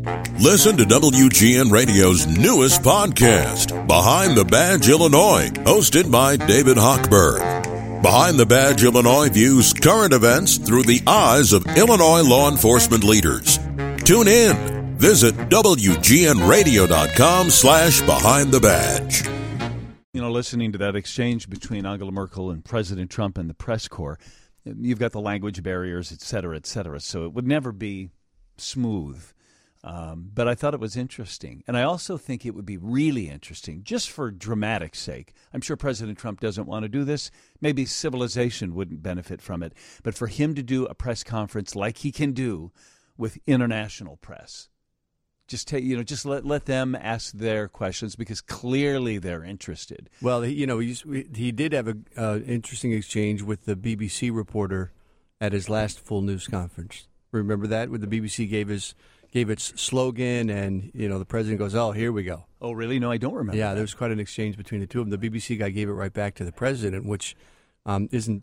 Listen to WGN Radio's newest podcast, Behind the Badge Illinois, hosted by David Hochberg. Behind the Badge Illinois views current events through the eyes of Illinois law enforcement leaders. Tune in. Visit WGNradio.com/Behind the Badge. You know, listening to that exchange between Angela Merkel and President Trump and the press corps, you've got the language barriers, et cetera, so it would never be smooth. But I thought it was interesting. And I also think it would be really interesting, just for dramatic sake. I'm sure President Trump doesn't want to do this. Maybe civilization wouldn't benefit from it. But for him to do a press conference like he can do with international press, just let them ask their questions, because clearly they're interested. Well, he did have an interesting exchange with the BBC reporter at his last full news conference. Remember that, where the BBC gave its slogan, and the president goes, "Oh, here we go." Oh, really? No, I don't remember. Yeah, there was quite an exchange between the two of them. The BBC guy gave it right back to the president, which isn't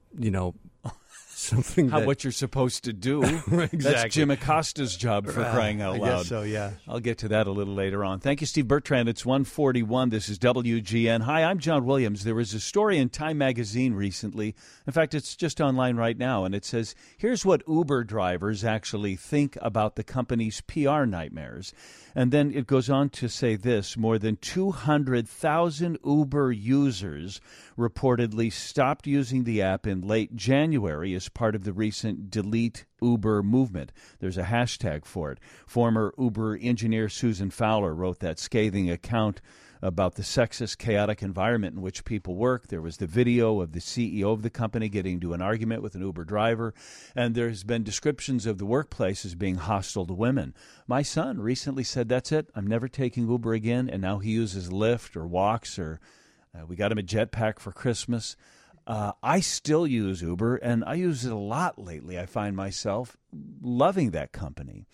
something what you're supposed to do. Exactly. That's Jim Acosta's job, for crying out loud. I guess so, yeah. I'll get to that a little later on. Thank you, Steve Bertrand. It's 1:41. This is WGN. Hi, I'm John Williams. There was a story in Time magazine recently. In fact, it's just online right now, and it says, here's what Uber drivers actually think about the company's PR nightmares. And then it goes on to say this: more than 200,000 Uber users reportedly stopped using the app in late January as part of the recent Delete Uber movement. There's a hashtag for it. Former Uber engineer Susan Fowler wrote that scathing account about the sexist, chaotic environment in which people work. There was the video of the CEO of the company getting into an argument with an Uber driver, and there's been descriptions of the workplace as being hostile to women. My son recently said, that's it, I'm never taking Uber again, and now he uses Lyft or walks, or we got him a jetpack for Christmas. I still use Uber, and I use it a lot lately. I find myself loving that company.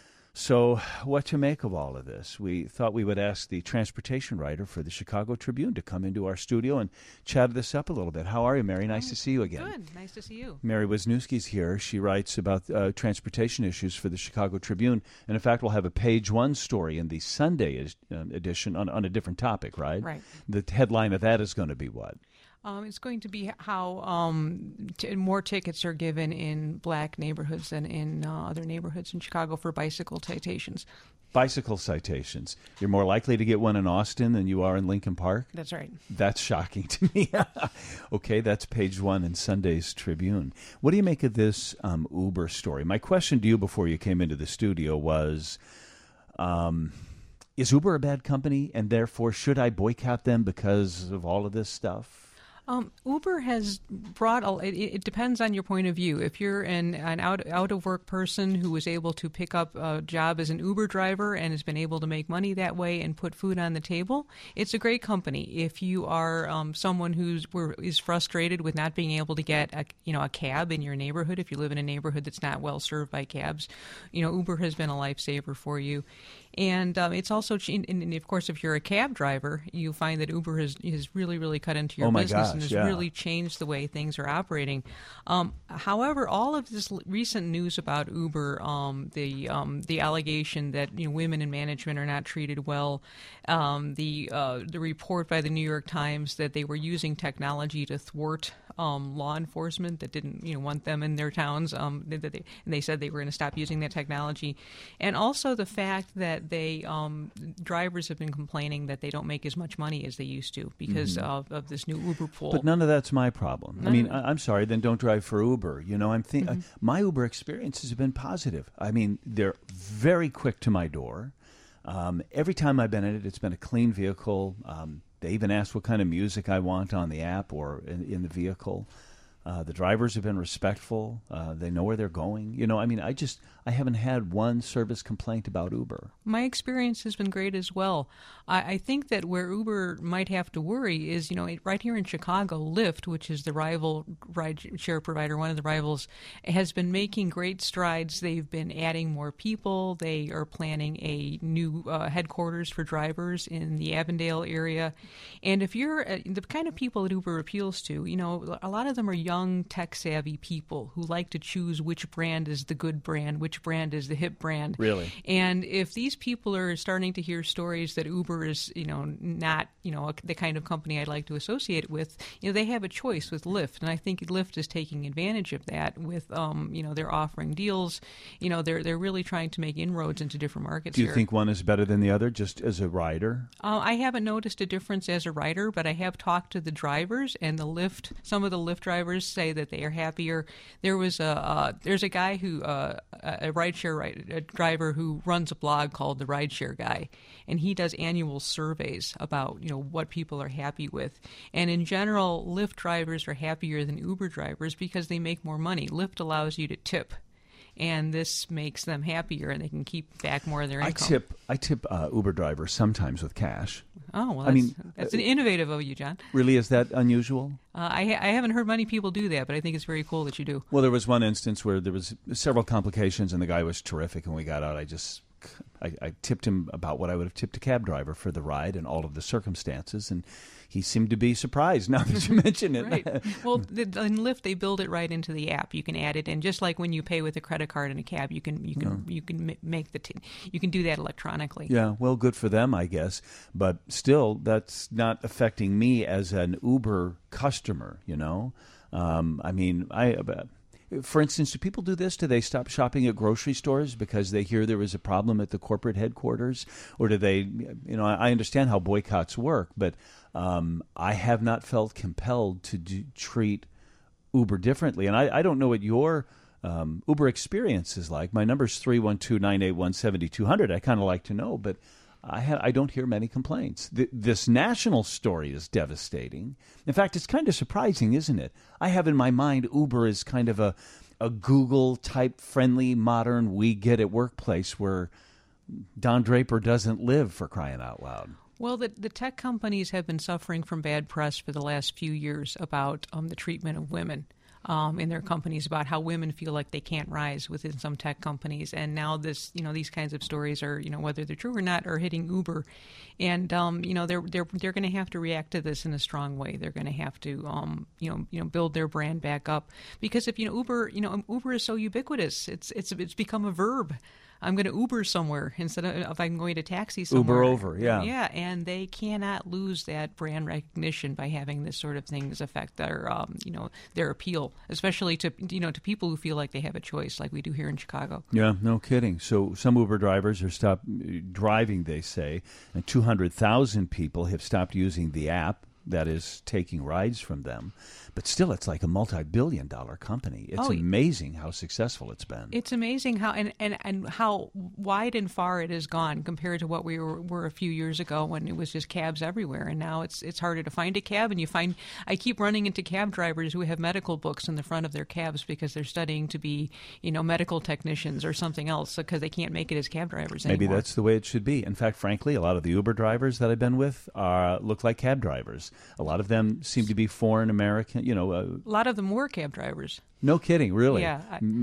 So what to make of all of this? We thought we would ask the transportation writer for the Chicago Tribune to come into our studio and chat this up a little bit. How are you, Mary? Nice to see you again. Good. Nice to see you. Mary Wisniewski's here. She writes about transportation issues for the Chicago Tribune. And, in fact, we'll have a page one story in the Sunday edition on a different topic, right? Right. The headline of that is going to be what? It's going to be how more tickets are given in black neighborhoods than in other neighborhoods in Chicago for bicycle citations. Bicycle citations. You're more likely to get one in Austin than you are in Lincoln Park? That's right. That's shocking to me. Okay, that's page one in Sunday's Tribune. What do you make of this Uber story? My question to you before you came into the studio was, is Uber a bad company, and therefore should I boycott them because of all of this stuff? Uber has brought, it depends on your point of view. If you're an out-of-work person who was able to pick up a job as an Uber driver and has been able to make money that way and put food on the table, it's a great company. If you are someone who is frustrated with not being able to get a cab in your neighborhood, if you live in a neighborhood that's not well served by cabs, Uber has been a lifesaver for you. And it's also, and of course, if you're a cab driver, you find that Uber has really, really cut into your business and has really changed the way things are operating. However, all of this recent news about Uber, the allegation that women in management are not treated well, the report by the New York Times that they were using technology to thwart law enforcement that didn't want them in their towns, and they said they were going to stop using that technology, and also the fact that drivers have been complaining that they don't make as much money as they used to because of this new Uber pool. But none of that's my problem. I mean, I'm sorry, then don't drive for Uber. My Uber experiences have been positive. I mean, they're very quick to my door. Every time I've been in it, it's been a clean vehicle. They even ask what kind of music I want on the app or in the vehicle. The drivers have been respectful. They know where they're going. I haven't had one service complaint about Uber. My experience has been great as well. I think that where Uber might have to worry is, right here in Chicago, Lyft, which is the rival ride-share provider, one of the rivals, has been making great strides. They've been adding more people. They are planning a new headquarters for drivers in the Avondale area. And if you're the kind of people that Uber appeals to, a lot of them are young young, tech-savvy people who like to choose which brand is the good brand, which brand is the hip brand. Really? And if these people are starting to hear stories that Uber is, not, the kind of company I'd like to associate with, they have a choice with Lyft. And I think Lyft is taking advantage of that with, they're offering deals. They're really trying to make inroads into different markets. Do you think one is better than the other, just as a rider? I haven't noticed a difference as a rider, but I have talked to the drivers, and some of the Lyft drivers say that they are happier. There's a guy who, a rideshare driver who runs a blog called The Rideshare Guy, and he does annual surveys about, what people are happy with. And in general, Lyft drivers are happier than Uber drivers because they make more money. Lyft allows you to tip, and this makes them happier, and they can keep back more of their income. I tip Uber drivers sometimes with cash. Oh, well, that's innovative of you, John. Really, is that unusual? I haven't heard many people do that, but I think it's very cool that you do. Well, there was one instance where there was several complications, and the guy was terrific, and we got out. I tipped him about what I would have tipped a cab driver for the ride and all of the circumstances, and he seemed to be surprised now that you mention it. Right. Well, in Lyft, they build it right into the app. You can add it in, just like when you pay with a credit card in a cab. You can make you can do that electronically. Yeah, well, good for them, I guess. But still, that's not affecting me as an Uber customer. For instance, do people do this? Do they stop shopping at grocery stores because they hear there was a problem at the corporate headquarters? Or do they, I understand how boycotts work, but I have not felt compelled to treat Uber differently. And I don't know what your Uber experience is like. My number is 312-981-7200. I kind of like to know, but I don't hear many complaints. This national story is devastating. In fact, it's kind of surprising, isn't it? I have in my mind Uber is kind of a Google-type friendly, modern, we get it workplace where Don Draper doesn't live, for crying out loud. Well, the tech companies have been suffering from bad press for the last few years about the treatment of women. In their companies, about how women feel like they can't rise within some tech companies, and now these kinds of stories are, whether they're true or not, are hitting Uber, and they're going to have to react to this in a strong way. They're going to have to build their brand back up, because if Uber is so ubiquitous, it's become a verb. I'm going to Uber somewhere instead of if I'm going to taxi somewhere. Uber over, yeah. Yeah, and they cannot lose that brand recognition by having this sort of things affect their appeal, especially to people who feel like they have a choice, like we do here in Chicago. Yeah, no kidding. So some Uber drivers are stopped driving, they say, and 200,000 people have stopped using the app that is taking rides from them. But still, it's like a multi-billion-dollar company. It's amazing how successful it's been. It's amazing how and how wide and far it has gone compared to what we were a few years ago when it was just cabs everywhere. And now it's harder to find a cab. And I keep running into cab drivers who have medical books in the front of their cabs because they're studying to be, medical technicians or something else because they can't make it as cab drivers anymore. Maybe that's the way it should be. In fact, frankly, a lot of the Uber drivers that I've been with look like cab drivers. A lot of them seem to be foreign American. A lot of them were cab drivers. No kidding, really? Yeah.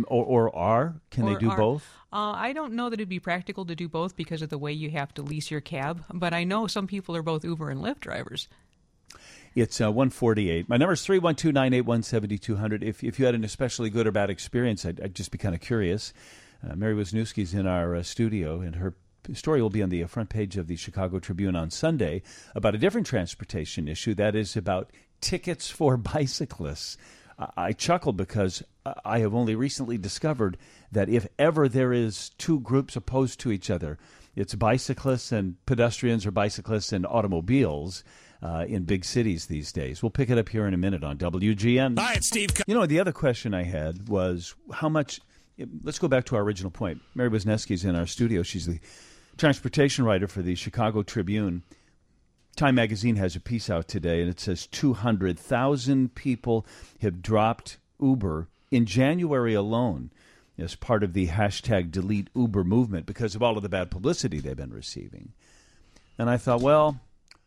Can they do both? I don't know that it'd be practical to do both because of the way you have to lease your cab, but I know some people are both Uber and Lyft drivers. It's 148. My number is 312-981-7200. If you had an especially good or bad experience, I'd just be kind of curious. Mary Wisniewski's in our studio, and her story will be on the front page of the Chicago Tribune on Sunday about a different transportation issue, that is about tickets for bicyclists. I chuckle because I have only recently discovered that if ever there is two groups opposed to each other, it's bicyclists and pedestrians or bicyclists and automobiles in big cities these days. We'll pick it up here in a minute on WGN. Hi, it's Steve. The other question I had was how much. Let's go back to our original point. Mary Wisniewski's in our studio. She's the transportation writer for the Chicago Tribune. Time magazine has a piece out today, and it says 200,000 people have dropped Uber in January alone as part of the hashtag Delete Uber movement because of all of the bad publicity they've been receiving. And I thought, well,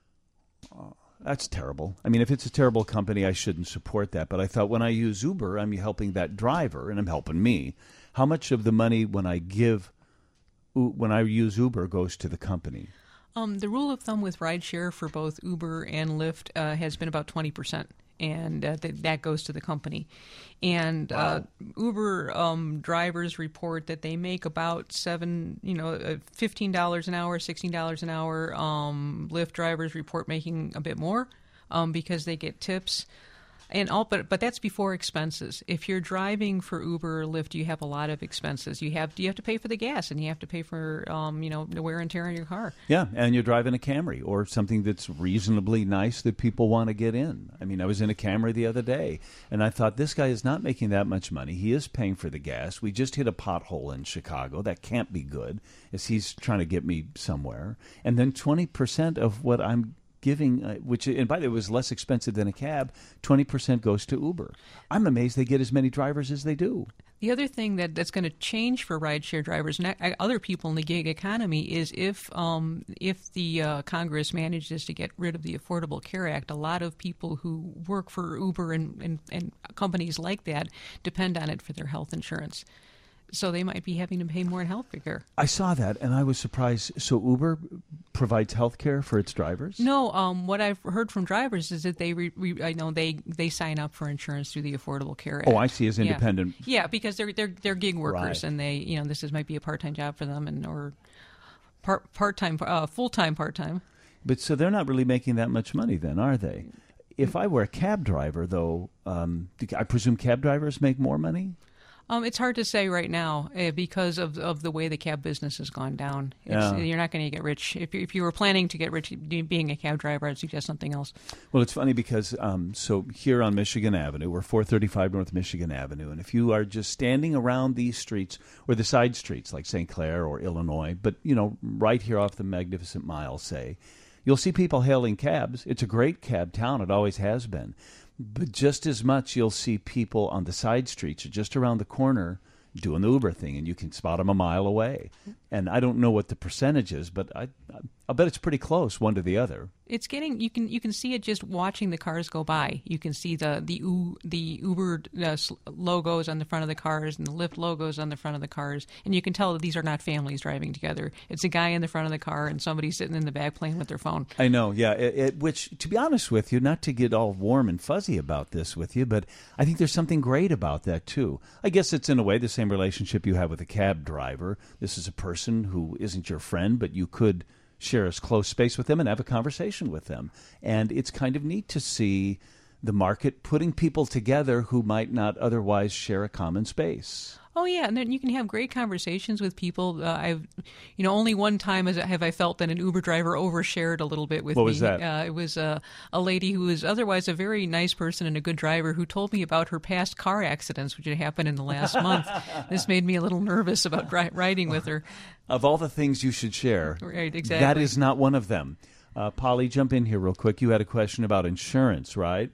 that's terrible. I mean, if it's a terrible company, I shouldn't support that. But I thought when I use Uber, I'm helping that driver, and I'm helping me. How much of the money when I use Uber goes to the company? The rule of thumb with rideshare for both Uber and Lyft has been about 20%. and that goes to the company. And Uber drivers report that they make about $15 an hour, $16 an hour. Lyft drivers report making a bit more because they get tips. But that's before expenses. If you're driving for Uber or Lyft, you have a lot of expenses. You have to pay for the gas, and you have to pay for the wear and tear on your car. Yeah, and you're driving a Camry or something that's reasonably nice that people want to get in. I mean, I was in a Camry the other day, and I thought, this guy is not making that much money. He is paying for the gas. We just hit a pothole in Chicago. That can't be good, as he's trying to get me somewhere. And then 20% of what I'm giving, which, and by the way, was less expensive than a cab, 20% goes to Uber. I'm amazed they get as many drivers as they do. The other thing that's going to change for rideshare drivers and other people in the gig economy is if the Congress manages to get rid of the Affordable Care Act, a lot of people who work for Uber and companies like that depend on it for their health insurance. So they might be having to pay more in health care. I saw that, and I was surprised. So Uber provides health care for its drivers? No. What I've heard from drivers is that they sign up for insurance through the Affordable Care Act. Oh, I see, as independent. Yeah, because they're gig workers, right. And they this might be a part-time job for them, or part-time, full-time, part-time. But so they're not really making that much money then, are they? If I were a cab driver, though, I presume cab drivers make more money? It's hard to say right now because of the way the cab business has gone down. You're not going to get rich. If you were planning to get rich being a cab driver, I'd suggest something else. Well, it's funny because so here on Michigan Avenue, we're 435 North Michigan Avenue, and if you are just standing around these streets or the side streets like St. Clair or Illinois, but right here off the Magnificent Mile, say, you'll see people hailing cabs. It's a great cab town. It always has been. But just as much, you'll see people on the side streets or just around the corner doing the Uber thing, and you can spot them a mile away. And I don't know what the percentage is, but I'll bet it's pretty close, one to the other. It's getting you can see it just watching the cars go by. You can see the Uber logos on the front of the cars and the Lyft logos on the front of the cars, and you can tell that these are not families driving together. It's a guy in the front of the car and somebody sitting in the back playing with their phone. I know, yeah. Which, to be honest with you, not to get all warm and fuzzy about this with you, but I think there's something great about that too. I guess it's in a way the same relationship you have with a cab driver. This is a person who isn't your friend, but you could share a close space with them and have a conversation with them. And it's kind of neat to see the market putting people together who might not otherwise share a common space. Oh, yeah, and then you can have great conversations with people. Only one time have I felt that an Uber driver overshared a little bit with me. What was that? It was a lady who was otherwise a very nice person and a good driver who told me about her past car accidents, which had happened in the last month. This made me a little nervous about riding with her. Of all the things you should share, right, exactly. That is not one of them. Polly, jump in here real quick. You had a question about insurance, right?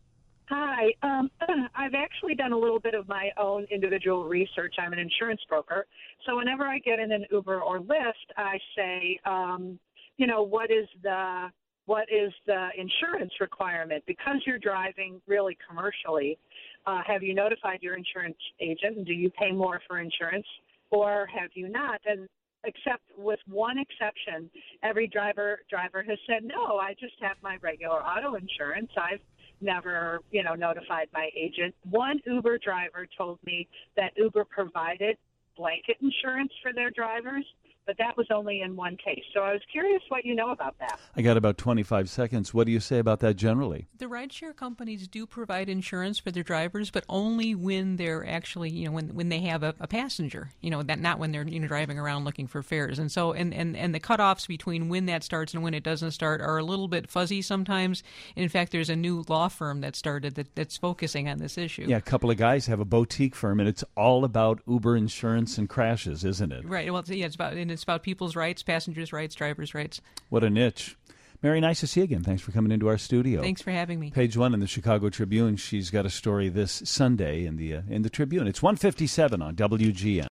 Hi. I've actually done a little bit of my own individual research. I'm an insurance broker. So whenever I get in an Uber or Lyft, I say, what is the insurance requirement? Because you're driving really commercially, have you notified your insurance agent? And do you pay more for insurance, or have you not? And except with one exception, every driver has said, no, I just have my regular auto insurance. I've never, notified my agent. One Uber driver told me that Uber provided blanket insurance for their drivers, but that was only in one case. So I was curious what you know about that. I got about 25 seconds. What do you say about that generally? The rideshare companies do provide insurance for their drivers, but only when they're actually, when they have a passenger, that not when they're driving around looking for fares. And so, and the cutoffs between when that starts and when it doesn't start are a little bit fuzzy sometimes. And in fact, there's a new law firm that started that's focusing on this issue. Yeah, a couple of guys have a boutique firm, and it's all about Uber insurance and crashes, isn't it? Right. Well, it's about people's rights, passengers' rights, drivers' rights. What a niche. Mary, nice to see you again. Thanks for coming into our studio. Thanks for having me. Page 1 in the Chicago Tribune. She's got a story this Sunday in the Tribune. It's 1:57 on WGN.